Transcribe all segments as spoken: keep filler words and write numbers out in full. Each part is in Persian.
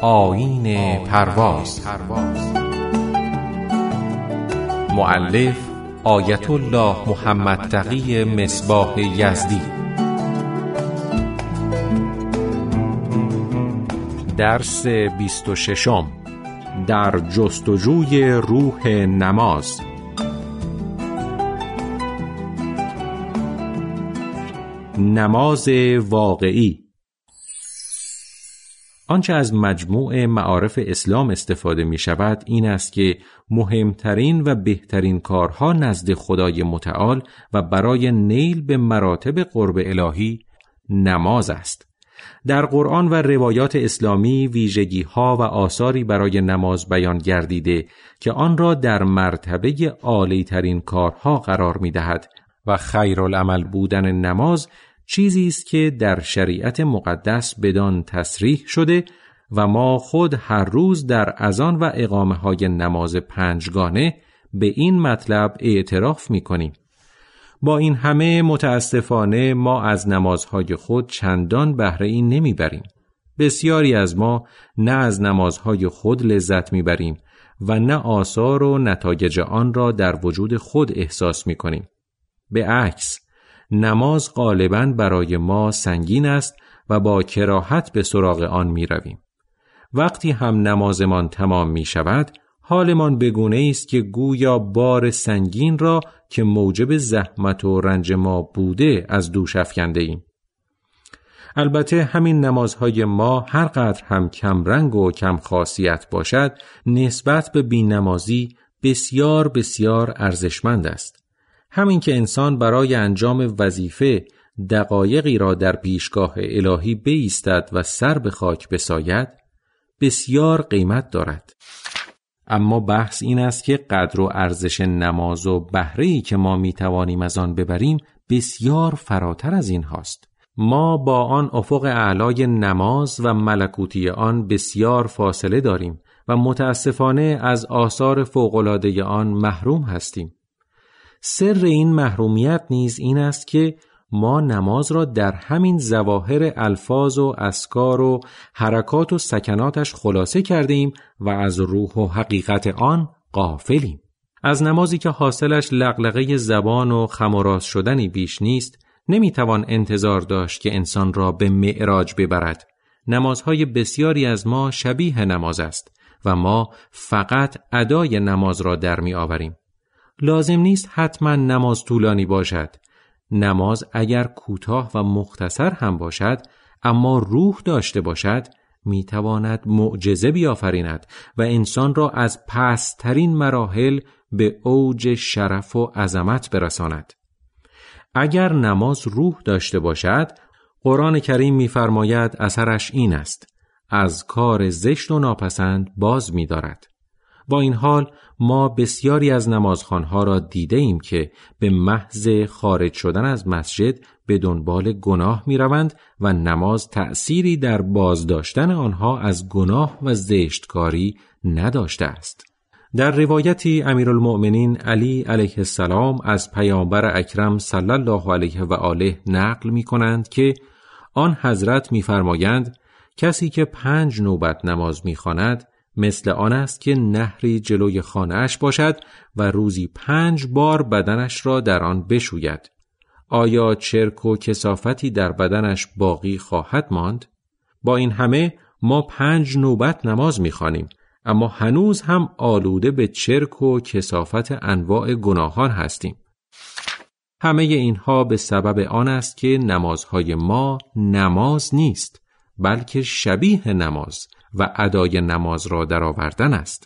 آیین پرواز. مؤلف آیت الله محمد تقی مصباح یزدی. درس بیست و ششم، در جستجوی روح نماز. نماز واقعی. آنچه از مجموع معارف اسلام استفاده می شود این است که مهمترین و بهترین کارها نزد خدای متعال و برای نیل به مراتب قرب الهی نماز است. در قرآن و روایات اسلامی ویژگی‌ها و آثاری برای نماز بیان گردیده که آن را در مرتبه عالی‌ترین کارها قرار می‌دهد و خیرالعمل بودن نماز چیزی است که در شریعت مقدس بدان تصریح شده و ما خود هر روز در اذان و اقامه‌های نماز پنجگانه به این مطلب اعتراف می‌کنیم. با این همه متاسفانه ما از نمازهای خود چندان بهره ای نمیبریم. بسیاری از ما نه از نمازهای خود لذت میبریم و نه آثار و نتایج آن را در وجود خود احساس میکنیم. به عکس، نماز غالباً برای ما سنگین است و با کراهت به سراغ آن میرویم. وقتی هم نمازمان تمام میشود، حالمان بگونه است که گویا بار سنگین را که موجب زحمت و رنج ما بوده از دوش افکنده ایم. البته همین نمازهای ما هر قدر هم کم رنگ و کم خاصیت باشد، نسبت به بی‌نمازی بسیار بسیار ارزشمند است. همین که انسان برای انجام وظیفه دقایقی را در پیشگاه الهی بایستد و سر به خاک بساید، بسیار قیمت دارد. اما بحث این است که قدر و ارزش نماز و بهره‌ای که ما میتوانیم از آن ببریم بسیار فراتر از این هاست. ما با آن افق اعلای نماز و ملکوتی آن بسیار فاصله داریم و متاسفانه از آثار فوق‌العاده آن محروم هستیم. سر این محرومیت نیز این است که ما نماز را در همین ظواهر الفاظ و اذکار و حرکات و سکناتش خلاصه کرده ایم و از روح و حقیقت آن غافلیم. از نمازی که حاصلش لغلغه زبان و خم و راست شدنی بیش نیست، نمیتوان انتظار داشت که انسان را به معراج ببرد. نمازهای بسیاری از ما شبیه نماز است و ما فقط ادای نماز را در می آوریم. لازم نیست حتما نماز طولانی باشد. نماز اگر کوتاه و مختصر هم باشد اما روح داشته باشد میتواند معجزه بیافریند و انسان را از پست‌ترین مراحل به اوج شرف و عظمت برساند. اگر نماز روح داشته باشد، قرآن کریم میفرماید اثرش این است: از کار زشت و ناپسند باز می‌دارد. با این حال ما بسیاری از نمازخوانها را دیده ایم که به محض خارج شدن از مسجد به دنبال گناه می روند و نماز تأثیری در بازداشتن آنها از گناه و زشتکاری نداشته است. در روایتی امیرالمؤمنین علی علیه السلام از پیامبر اکرم صلی الله علیه و آله نقل می کنند که آن حضرت می فرمایند کسی که پنج نوبت نماز می خواند مثل آن است که نهری جلوی خانه‌اش باشد و روزی پنج بار بدنش را در آن بشوید. آیا چرک و کثافتی در بدنش باقی خواهد ماند؟ با این همه ما پنج نوبت نماز می‌خوانیم، اما هنوز هم آلوده به چرک و کثافت انواع گناهان هستیم. همه اینها به سبب آن است که نمازهای ما نماز نیست، بلکه شبیه نماز و ادای نماز را درآوردن است.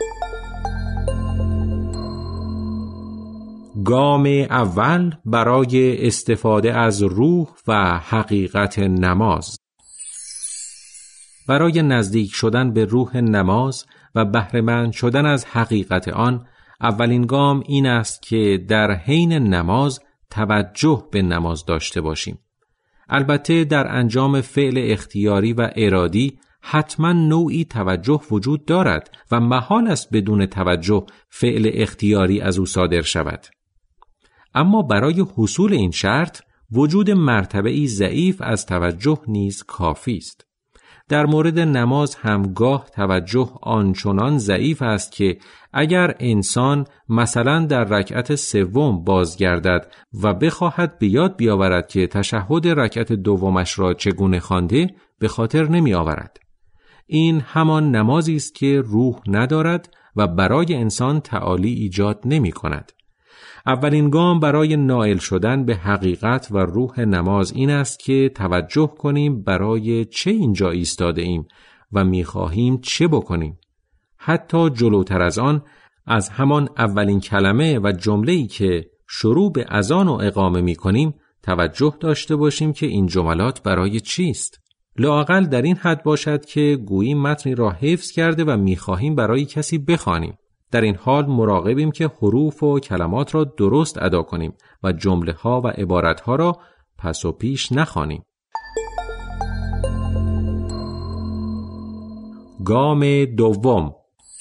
گام اول برای استفاده از روح و حقیقت نماز. برای نزدیک شدن به روح نماز و بهره‌مند شدن از حقیقت آن، اولین گام این است که در حین نماز توجه به نماز داشته باشیم. البته در انجام فعل اختیاری و ارادی حتما نوعی توجه وجود دارد و محال است بدون توجه فعل اختیاری از او صادر شود. اما برای حصول این شرط وجود مرتبه‌ای ضعیف از توجه نیز کافی است. در مورد نماز همگاه توجه آنچنان ضعیف است که اگر انسان مثلا در رکعت سوم بازگردد و بخواهد به یاد بیاورد که تشهد رکعت دومش را چگونه خوانده، به خاطر نمی آورد. این همان نمازی است که روح ندارد و برای انسان تعالی ایجاد نمی کند. اولین گام برای نائل شدن به حقیقت و روح نماز این است که توجه کنیم برای چه اینجا ایستاده ایم و می‌خواهیم چه بکنیم. حتی جلوتر از آن، از همان اولین کلمه و جمله‌ای که شروع به اذان و اقامه می‌کنیم توجه داشته باشیم که این جملات برای چیست. لااقل در این حد باشد که گویی متنی را حفظ کرده و می‌خواهیم برای کسی بخوانیم. در این حال مراقبیم که حروف و کلمات را درست ادا کنیم و جمله ها و عبارت ها را پس و پیش نخوانیم. گام دوم.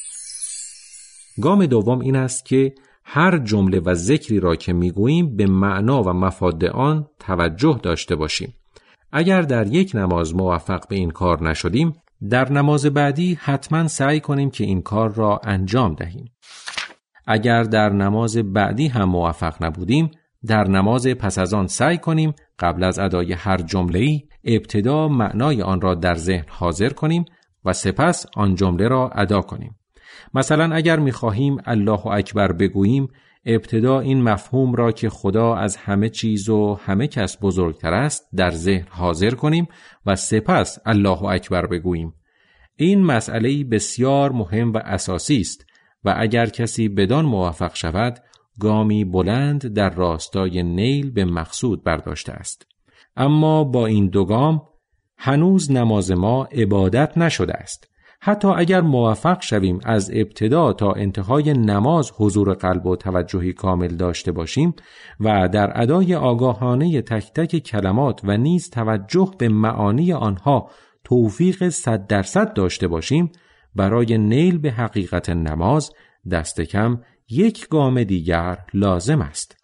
گام دوم این است که هر جمله و ذکری را که میگوییم به معنا و مفاد آن توجه داشته باشیم. اگر در یک نماز موفق به این کار نشدیم، در نماز بعدی حتما سعی کنیم که این کار را انجام دهیم. اگر در نماز بعدی هم موفق نبودیم، در نماز پس از آن سعی کنیم قبل از ادای هر جمله‌ای ابتدا معنای آن را در ذهن حاضر کنیم و سپس آن جمله را ادا کنیم. مثلا اگر می‌خواهیم الله اکبر بگوییم، ابتدا این مفهوم را که خدا از همه چیز و همه کس بزرگتر است در ذهن حاضر کنیم و سپس الله اکبر بگوییم. این مسئله بسیار مهم و اساسی است و اگر کسی بدان موفق شود، گامی بلند در راستای نیل به مقصود برداشته است. اما با این دو گام هنوز نماز ما عبادت نشده است. حتی اگر موفق شویم از ابتدا تا انتهای نماز حضور قلب و توجهی کامل داشته باشیم و در ادای آگاهانه تک تک کلمات و نیز توجه به معانی آنها توفیق صد درصد داشته باشیم، برای نیل به حقیقت نماز دست کم یک گام دیگر لازم است.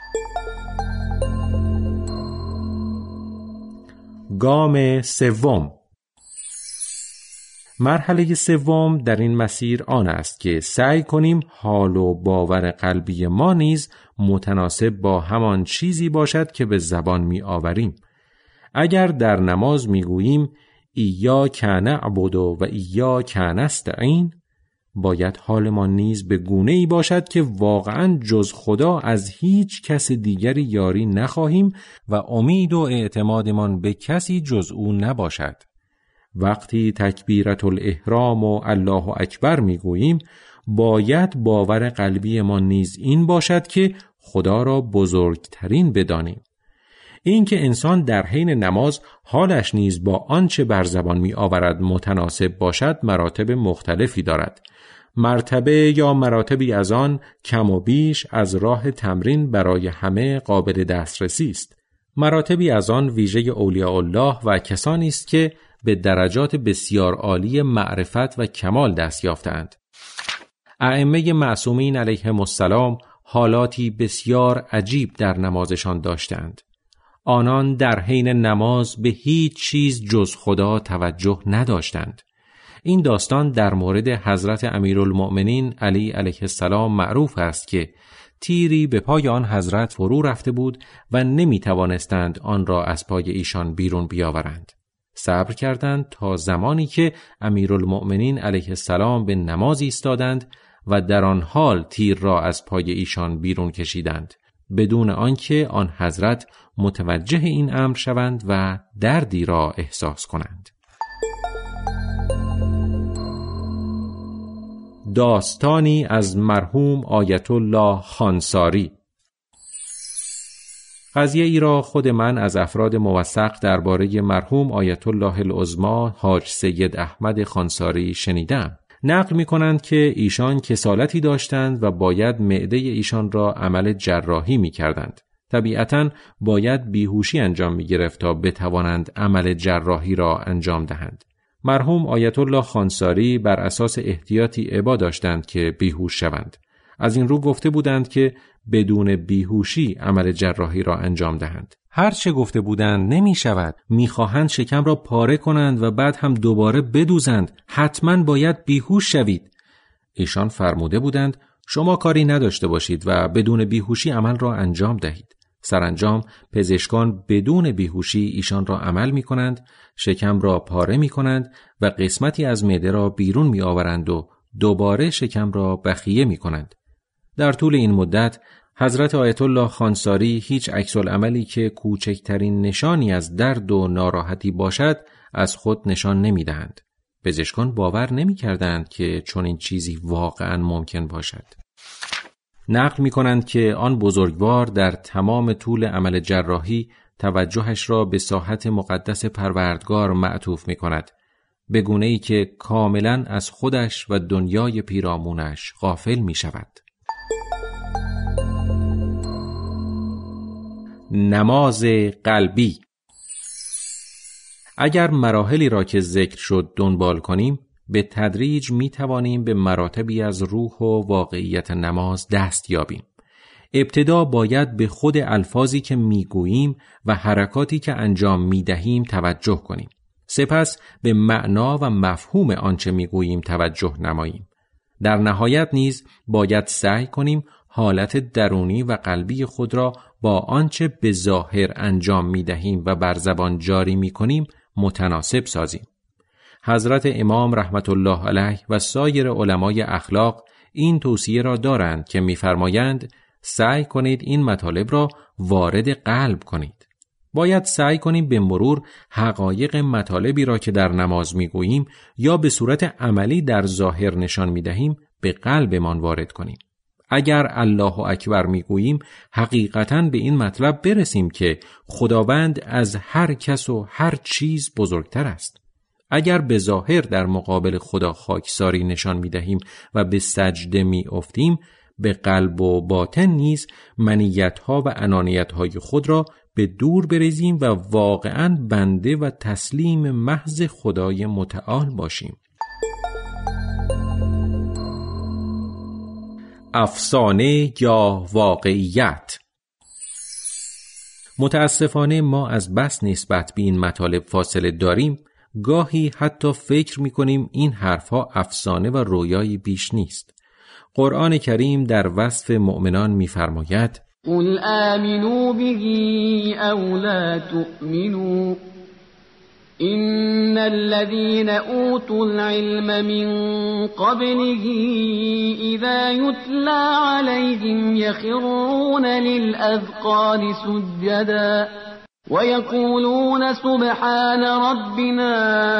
گام سوم. مرحله سوم در این مسیر آن است که سعی کنیم حال و باور قلبی ما نیز متناسب با همان چیزی باشد که به زبان می آوریم. اگر در نماز می گوییم ایاک نعبد و ایاک نستعین، باید حال ما نیز به گونه ای باشد که واقعاً جز خدا از هیچ کس دیگری یاری نخواهیم و امید و اعتمادمان به کسی جز او نباشد. وقتی تکبیرت الاحرام و الله اکبر میگوییم، باید باور قلبی ما نیز این باشد که خدا را بزرگترین بدانیم. این که انسان در حین نماز حالش نیز با آنچه بر زبان می آورد متناسب باشد مراتب مختلفی دارد. مرتبه یا مراتبی از آن کم و بیش از راه تمرین برای همه قابل دسترسی است. مراتبی از آن ویژه اولیاء الله و کسانی است که به درجات بسیار عالی معرفت و کمال دست یافتند. ائمه معصومین علیهم السلام حالاتی بسیار عجیب در نمازشان داشتند. آنان در حین نماز به هیچ چیز جز خدا توجه نداشتند. این داستان در مورد حضرت امیرالمؤمنین علی علیه السلام معروف است که تیری به پای آن حضرت فرو رفته بود و نمی توانستند آن را از پای ایشان بیرون بیاورند. صبر کردند تا زمانی که امیرالمؤمنین علیه السلام به نماز ایستادند و در آن حال تیر را از پای ایشان بیرون کشیدند، بدون آنکه آن حضرت متوجه این امر شوند و دردی را احساس کنند. داستانی از مرحوم آیت الله خانساری. قضیه ای را خود من از افراد موثق درباره مرحوم آیت الله العظمی حاج سید احمد خانساری شنیدم. نقل می کنند که ایشان کسالتی داشتند و باید معده ایشان را عمل جراحی می کردند. طبیعتاً باید بیهوشی انجام می گرفت تا بتوانند عمل جراحی را انجام دهند. مرحوم آیت الله خانساری بر اساس احتیاطی ابا داشتند که بیهوش شوند. از این رو گفته بودند که بدون بیهوشی عمل جراحی را انجام دهند. هر چه گفته بودند نمی شود. می خواهند شکم را پاره کنند و بعد هم دوباره بدوزند. حتما باید بیهوش شوید. ایشان فرموده بودند شما کاری نداشته باشید و بدون بیهوشی عمل را انجام دهید. سرانجام پزشکان بدون بیهوشی ایشان را عمل می کنند، شکم را پاره می کنند و قسمتی از معده را بیرون می آورند و دوباره شکم را بخیه می کنند. در طول این مدت حضرت آیت الله خانساری هیچ عکس‌العملی که کوچکترین نشانی از درد و ناراحتی باشد از خود نشان نمی دهند. پزشکان باور نمی کردند که چنین چیزی واقعاً ممکن باشد. نقل می کنند که آن بزرگوار در تمام طول عمل جراحی توجهش را به ساحت مقدس پروردگار معطوف می کند، به گونه‌ای که کاملاً از خودش و دنیای پیرامونش غافل می شود. نماز قلبی. اگر مراحلی را که ذکر شد دنبال کنیم، به تدریج می توانیم به مراتبی از روح و واقعیت نماز دست یابیم. ابتدا باید به خود الفاظی که می گوییم و حرکاتی که انجام می دهیم توجه کنیم. سپس به معنا و مفهوم آنچه می گوییم توجه نماییم. در نهایت نیز باید سعی کنیم حالت درونی و قلبی خود را با آنچه به ظاهر انجام می دهیم و بر زبان جاری می کنیم متناسب سازیم. حضرت امام رحمت الله علیه و سایر علمای اخلاق این توصیه را دارند که می‌فرمایند سعی کنید این مطالب را وارد قلب کنید. باید سعی کنیم به مرور حقایق مطالبی را که در نماز می‌گوییم یا به صورت عملی در ظاهر نشان می‌دهیم به قلبمان وارد کنیم. اگر الله اکبر می‌گوییم حقیقتاً به این مطلب برسیم که خداوند از هر کس و هر چیز بزرگتر است. اگر به ظاهر در مقابل خدا خاکساری نشان می دهیم و به سجده می افتیم، به قلب و باطن نیز منیت‌ها و انانیت‌های خود را به دور بریزیم و واقعاً بنده و تسلیم محض خدای متعال باشیم. افسانه یا واقعیت. متاسفانه ما از بس نسبت به این مطالب فاصله داریم، گاهی حتی فکر می‌کنیم این حرفها افسانه و رویایی بیش نیست. قرآن کریم در وصف مؤمنان می‌فرماید: قل آمنوا به او لا تؤمنوا إن الذين أوتوا العلم من قبله إذا يتلى عليهم يخرون للأذقان سجدا ويقولون سبحان ربنا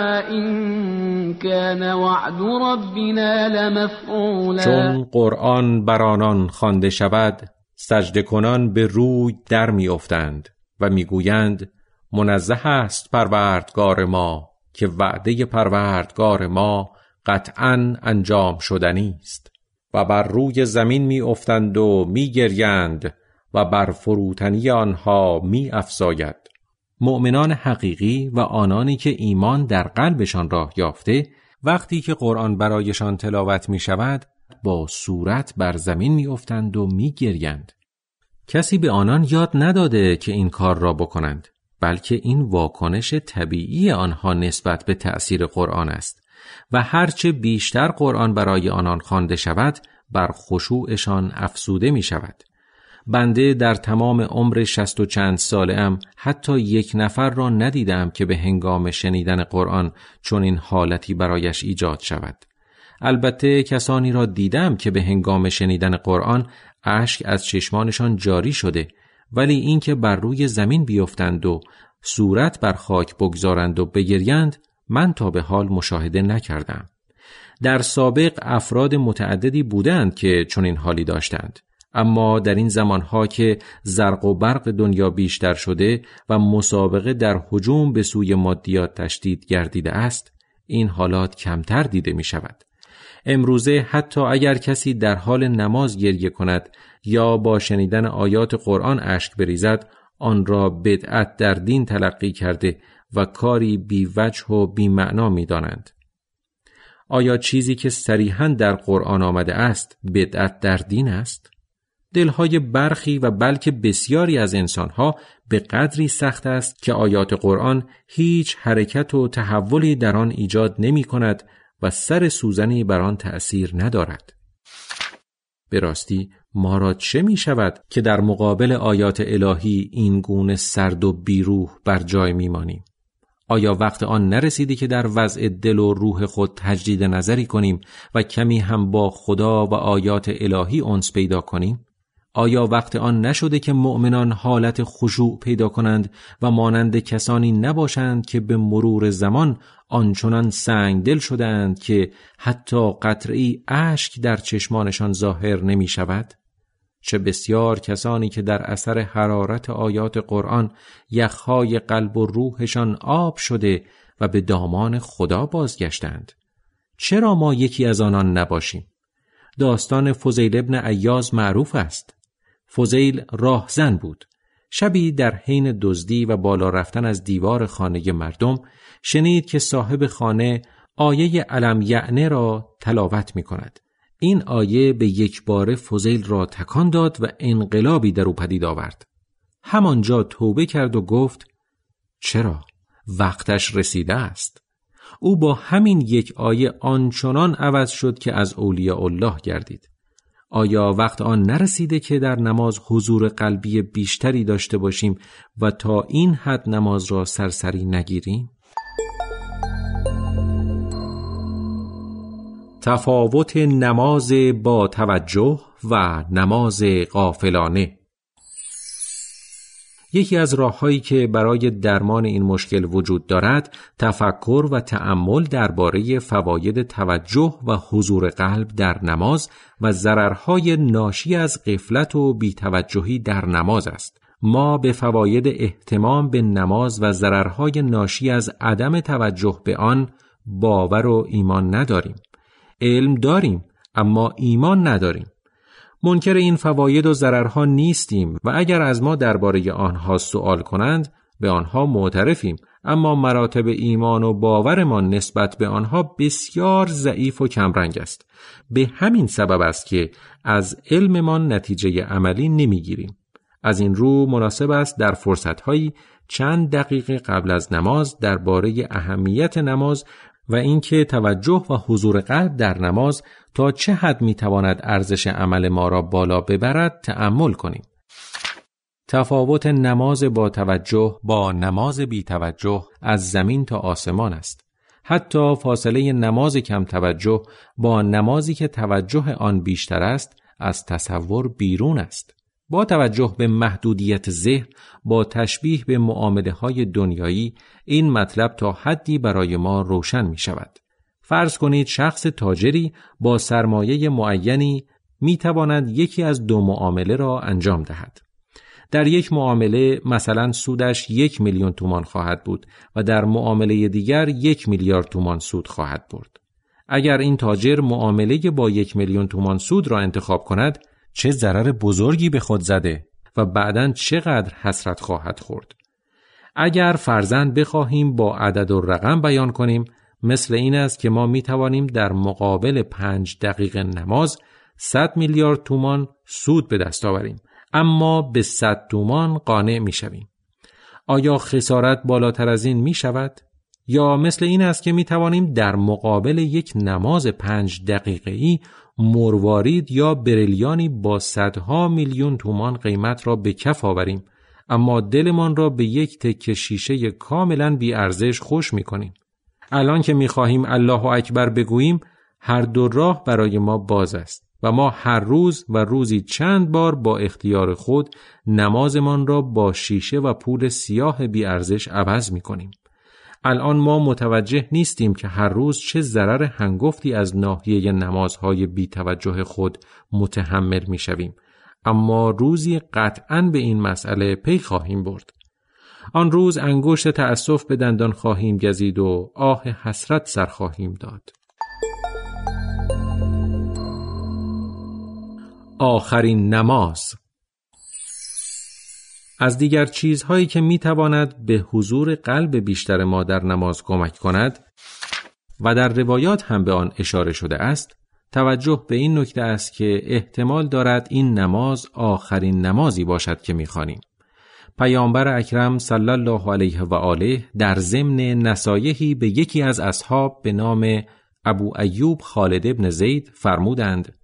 إن كان وعد ربنا لمفعولا. چون قرآن بر آنان خوانده شود سجده کنان به روی در می افتند و می گویند منزه است پروردگار ما که وعده پروردگار ما قطعاً انجام شدنی است، و بر روی زمین می افتند و می گریند و بر فروتنی آنها می افزاید. مؤمنان حقیقی و آنانی که ایمان در قلبشان راه یافته وقتی که قرآن برایشان تلاوت می شود با صورت بر زمین می افتند و می گریند. کسی به آنان یاد نداده که این کار را بکنند، بلکه این واکنش طبیعی آنها نسبت به تأثیر قرآن است و هرچه بیشتر قرآن برای آنان خوانده شود بر خشوعشان افزوده می شود. بنده در تمام عمر شصت و چند ساله‌ام حتی یک نفر را ندیدم که به هنگام شنیدن قرآن چون این حالتی برایش ایجاد شود. البته کسانی را دیدم که به هنگام شنیدن قرآن اشک از چشمانشان جاری شده، ولی این که بر روی زمین بیفتند و صورت بر خاک بگذارند و بگریند من تا به حال مشاهده نکردم. در سابق افراد متعددی بودند که چون این حالی داشتند، اما در این زمانها که زرق و برق دنیا بیشتر شده و مسابقه در هجوم به سوی مادیات تشدید گردیده است، این حالات کمتر دیده می شود. امروزه حتی اگر کسی در حال نماز گریه کند یا با شنیدن آیات قرآن اشک بریزد، آن را بدعت در دین تلقی کرده و کاری بی وجه و بی معنا می دانند. آیا چیزی که صریحاً در قرآن آمده است بدعت در دین است؟ دلهای برخی و بلکه بسیاری از انسانها به قدری سخت است که آیات قرآن هیچ حرکت و تحولی در آن ایجاد نمی کند و سر سوزنی بر آن تأثیر ندارد. به راستی ما را چه می شود که در مقابل آیات الهی این گونه سرد و بیروح بر جای می مانیم؟ آیا وقت آن نرسیدی که در وضع دل و روح خود تجدید نظری کنیم و کمی هم با خدا و آیات الهی انس پیدا کنیم؟ آیا وقت آن نشده که مؤمنان حالت خشوع پیدا کنند و مانند کسانی نباشند که به مرور زمان آنچنان سنگ دل شدند که حتی قطره‌ای اشک در چشمانشان ظاهر نمی شود؟ چه بسیار کسانی که در اثر حرارت آیات قرآن یخهای قلب و روحشان آب شده و به دامان خدا بازگشتند. چرا ما یکی از آنان نباشیم؟ داستان فضیل ابن عیاض معروف است. فضیل راهزن بود. شبی در حین دزدی و بالا رفتن از دیوار خانه مردم شنید که صاحب خانه آیه الم یعنه را تلاوت می کند. این آیه به یک باره فضیل را تکان داد و انقلابی در او پدید آورد. همانجا توبه کرد و گفت چرا؟ وقتش رسیده است. او با همین یک آیه آنچنان عوض شد که از اولیاء الله گردید. آیا وقت آن نرسیده که در نماز حضور قلبی بیشتری داشته باشیم و تا این حد نماز را سرسری نگیریم؟ تفاوت نماز با توجه و نماز غافلانه. یکی از راه‌هایی که برای درمان این مشکل وجود دارد، تفکر و تأمل درباره فواید توجه و حضور قلب در نماز و ضررهای ناشی از غفلت و بی‌توجهی در نماز است. ما به فواید اهتمام به نماز و ضررهای ناشی از عدم توجه به آن باور و ایمان نداریم. علم داریم اما ایمان نداریم. منکر این فواید و ضررها نیستیم و اگر از ما درباره آنها سوال کنند به آنها معترفیم، اما مراتب ایمان و باورمان نسبت به آنها بسیار ضعیف و کمرنگ است. به همین سبب است که از علممان نتیجه عملی نمیگیریم. از این رو مناسب است در فرصت‌هایی چند دقیقه قبل از نماز درباره اهمیت نماز و اینکه توجه و حضور قلب در نماز تا چه حد میتواند ارزش عمل ما را بالا ببرد تأمل کنیم. تفاوت نماز با توجه با نماز بی توجه از زمین تا آسمان است. حتی فاصله نماز کم توجه با نمازی که توجه آن بیشتر است از تصور بیرون است. با توجه به محدودیت ذهن با تشبیه به معامله‌های دنیایی این مطلب تا حدی برای ما روشن می شود. فرض کنید شخص تاجری با سرمایه معینی می تواند یکی از دو معامله را انجام دهد. در یک معامله مثلا سودش یک میلیون تومان خواهد بود و در معامله دیگر یک میلیارد تومان سود خواهد برد. اگر این تاجر معامله با یک میلیون تومان سود را انتخاب کند چه ضرر بزرگی به خود زده و بعداً چقدر حسرت خواهد خورد. اگر فرضاً بخواهیم با عدد و رقم بیان کنیم، مثل این است که ما می توانیم در مقابل پنج دقیقه نماز صد میلیارد تومان سود به دست آوریم، اما به صد تومان قانع می شویم. آیا خسارت بالاتر از این می شود؟ یا مثل این است که می توانیم در مقابل یک نماز پنج دقیقه‌ای مروارید یا بریلیانی با صدها میلیون تومان قیمت را به کف آوریم، اما دلمان را به یک تکه شیشه کاملا بی ارزش خوش می کنیم. الان که می خواهیم الله اکبر بگوییم، هر دو راه برای ما باز است و ما هر روز و روزی چند بار با اختیار خود نمازمان را با شیشه و پول سیاه بی ارزش عوض می کنیم. الان ما متوجه نیستیم که هر روز چه ضرر هنگفتی از ناحیه نمازهای بی توجه خود متحمل می شویم، اما روزی قطعاً به این مسئله پی خواهیم برد. آن روز انگشت تأسف به دندان خواهیم گزید و آه حسرت سر خواهیم داد. آخرین نماز. از دیگر چیزهایی که میتواند به حضور قلب بیشتر ما در نماز کمک کند و در روایات هم به آن اشاره شده است، توجه به این نکته است که احتمال دارد این نماز آخرین نمازی باشد که می‌خوانیم. پیامبر اکرم صلی الله علیه و آله در ضمن نصایحی به یکی از اصحاب به نام ابو ایوب خالد ابن زید فرمودند: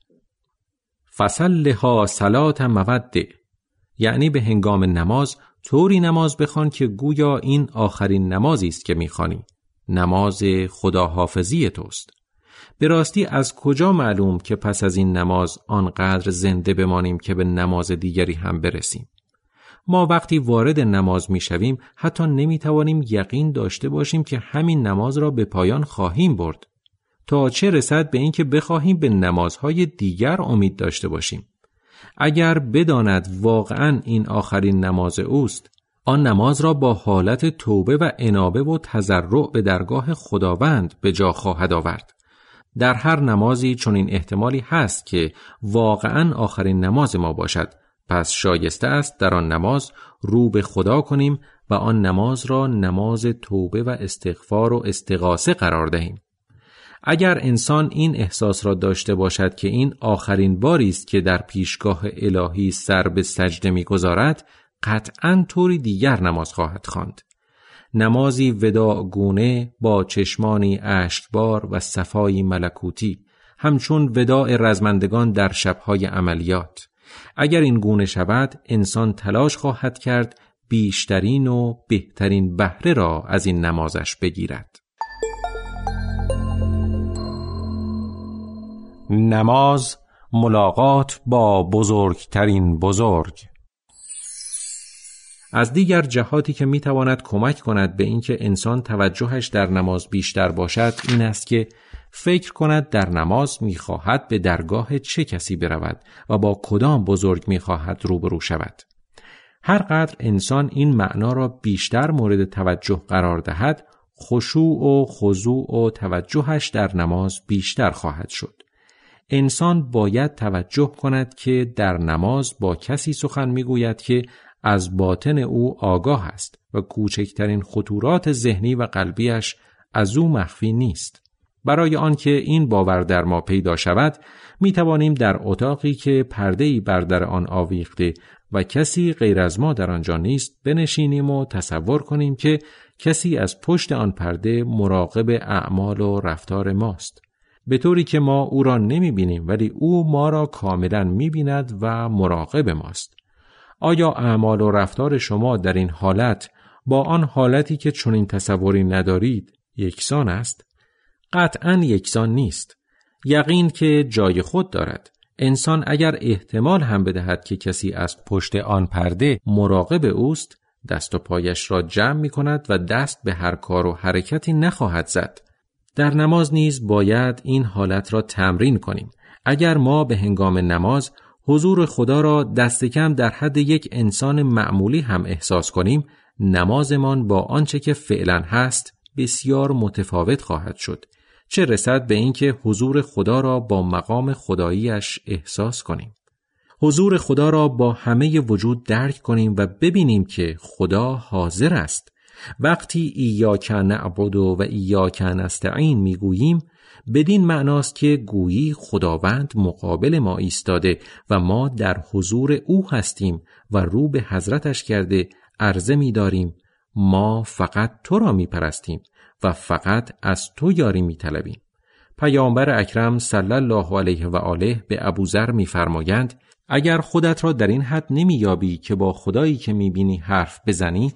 فصلها صلات موده، یعنی به هنگام نماز طوری نماز بخوان که گویا این آخرین نمازی است که می‌خوانی، نماز خداحافظی توست. به راستی از کجا معلوم که پس از این نماز آنقدر زنده بمانیم که به نماز دیگری هم برسیم؟ ما وقتی وارد نماز میشویم حتی نمیتوانیم یقین داشته باشیم که همین نماز را به پایان خواهیم برد، تا چه رسد به این که بخواهیم به نمازهای دیگر امید داشته باشیم. اگر بداند واقعاً این آخرین نماز اوست، آن نماز را با حالت توبه و انابه و تضرع به درگاه خداوند به جا خواهد آورد. در هر نمازی چون این احتمالی هست که واقعاً آخرین نماز ما باشد، پس شایسته است در آن نماز رو به خدا کنیم و آن نماز را نماز توبه و استغفار و استغاثه قرار دهیم. اگر انسان این احساس را داشته باشد که این آخرین باری است که در پیشگاه الهی سر به سجده می‌گذارد، قطعاً طوری دیگر نماز خواهد خواند. نمازی وداعگونه با چشمانی اشکبار و صفایی ملکوتی، همچون وداع رزمندگان در شب‌های عملیات. اگر این گونه شود، انسان تلاش خواهد کرد بیشترین و بهترین بهره را از این نمازش بگیرد. نماز ملاقات با بزرگترین بزرگ. از دیگر جهاتی که میتواند کمک کند به اینکه انسان توجهش در نماز بیشتر باشد این است که فکر کند در نماز میخواهد به درگاه چه کسی برود و با کدام بزرگ میخواهد روبرو شود. هر قدر انسان این معنا را بیشتر مورد توجه قرار دهد، خشوع و خضوع و توجهش در نماز بیشتر خواهد شد. انسان باید توجه کند که در نماز با کسی سخن میگوید که از باطن او آگاه است و کوچکترین خطورات ذهنی و قلبیش از او مخفی نیست. برای آنکه این باور در ما پیدا شود، می توانیم در اتاقی که پرده‌ای بر در آن آویخته و کسی غیر از ما در آنجا نیست بنشینیم و تصور کنیم که کسی از پشت آن پرده مراقب اعمال و رفتار ماست، به طوری که ما او را نمی بینیم ولی او ما را کاملا می بیند و مراقب ماست. آیا اعمال و رفتار شما در این حالت با آن حالتی که چنین تصوری ندارید یکسان است؟ قطعاً یکسان نیست. یقین که جای خود دارد. انسان اگر احتمال هم بدهد که کسی از پشت آن پرده مراقب اوست، دست و پایش را جمع می کند و دست به هر کار و حرکتی نخواهد زد. در نماز نیز باید این حالت را تمرین کنیم. اگر ما به هنگام نماز حضور خدا را دست کم در حد یک انسان معمولی هم احساس کنیم، نمازمان با آنچه که فعلا هست بسیار متفاوت خواهد شد. چه رسد به اینکه حضور خدا را با مقام خداییش احساس کنیم. حضور خدا را با همه وجود درک کنیم و ببینیم که خدا حاضر است. وقتی ایاک نعبد و ایاک نستعین میگوییم، بدین معناست که گویی خداوند مقابل ما ایستاده و ما در حضور او هستیم و رو به حضرتش کرده عرضه می داریم ما فقط تو را می پرستیم و فقط از تو یاری می طلبیم. پیامبر اکرم صلی الله علیه و آله به ابوذر می فرمایند اگر خودت را در این حد نمی یابی که با خدایی که می بینی حرف بزنی،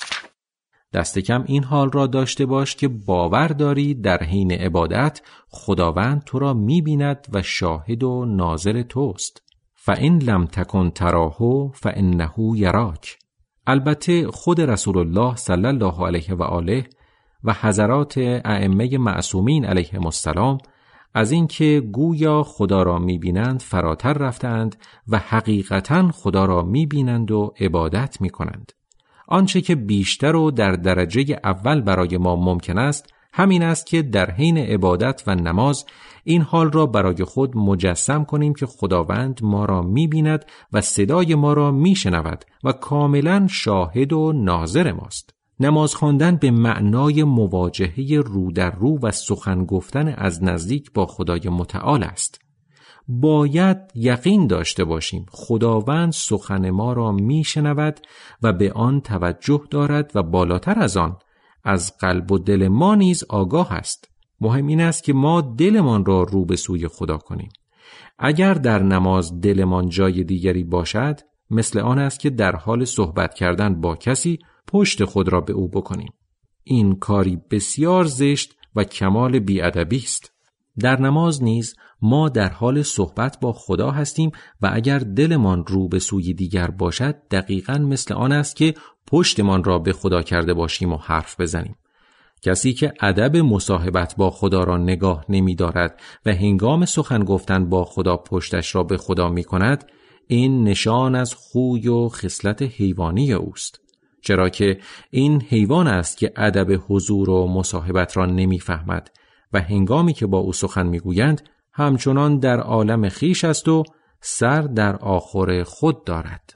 دست کم این حال را داشته باش که باور داری در حین عبادت خداوند تو را می بیند و شاهد و ناظر توست. فَإِن لَمْ تَكُنْ تَرَاهُ فَإِنَّهُ يَرَاكَ. البته خود رسول الله صلی الله علیه و آله و حضرات ائمه معصومین علیهم السلام از اینکه گویا خدا را می‌بینند فراتر رفتند و حقیقتاً خدا را می‌بینند و عبادت می‌کنند. آنچه که بیشتر و در درجه اول برای ما ممکن است همین است که در حین عبادت و نماز این حال را برای خود مجسم کنیم که خداوند ما را می‌بیند و صدای ما را می‌شنود و کاملاً شاهد و ناظر ماست. نماز خواندن به معنای مواجهه رو در رو و سخن گفتن از نزدیک با خدای متعال است. باید یقین داشته باشیم خداوند سخن ما را میشنود و به آن توجه دارد و بالاتر از آن از قلب و دل ما نیز آگاه است. مهم این است که ما دلمان را رو به سوی خدا کنیم. اگر در نماز دلمان جای دیگری باشد، مثل آن است که در حال صحبت کردن با کسی پشت خود را به او بکنیم. این کاری بسیار زشت و کمال بی‌ادبی است. در نماز نیز ما در حال صحبت با خدا هستیم و اگر دلمان رو به سوی دیگر باشد دقیقاً مثل آن است که پشتمان را به خدا کرده باشیم و حرف بزنیم. کسی که ادب مصاحبت با خدا را نگاه نمی دارد و هنگام سخن گفتن با خدا پشتش را به خدا می کند، این نشان از خوی و خصلت حیوانی اوست. چرا که این حیوان است که ادب حضور و مصاحبت را نمی فهمد و هنگامی که با او سخن می گویند همچنان در عالم خیش است و سر در آخر خود دارد.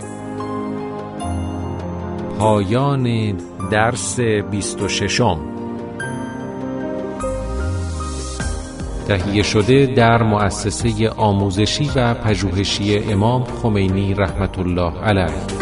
پایان درس بیست و ششم. تهیه شده در مؤسسه آموزشی و پژوهشی امام خمینی رحمت الله علیه.